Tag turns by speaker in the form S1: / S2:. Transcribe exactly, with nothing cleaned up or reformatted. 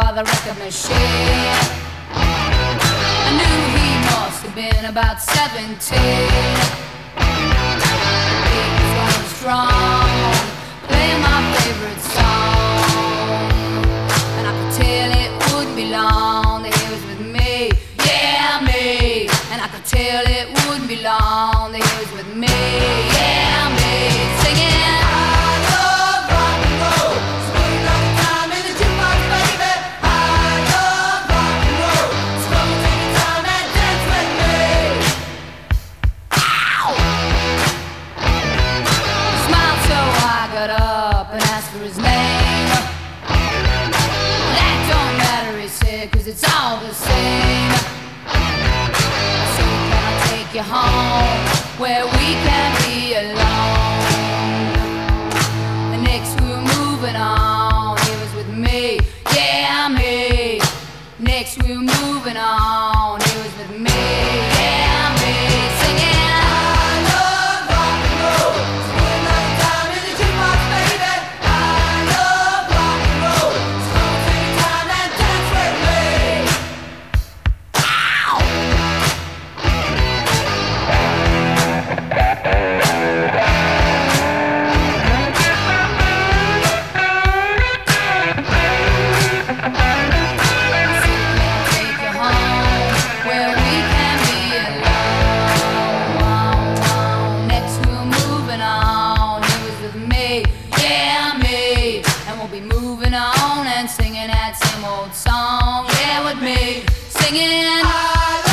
S1: by the record machine. I knew he must have been about seventeen. He was going strong, playing my favorite song, and I could tell it wouldn't be long that he was with me, yeah me. And I could tell it wouldn't be long that he was with me, yeah me, singing. His name. That don't matter, he said, cause it's all the same. I said, can I take you home where we can be alone? And next we were moving on, he was with me, yeah me. Next we were moving on, he was with me, yeah me, singing. Singing that same old song, yeah, with me, singing. I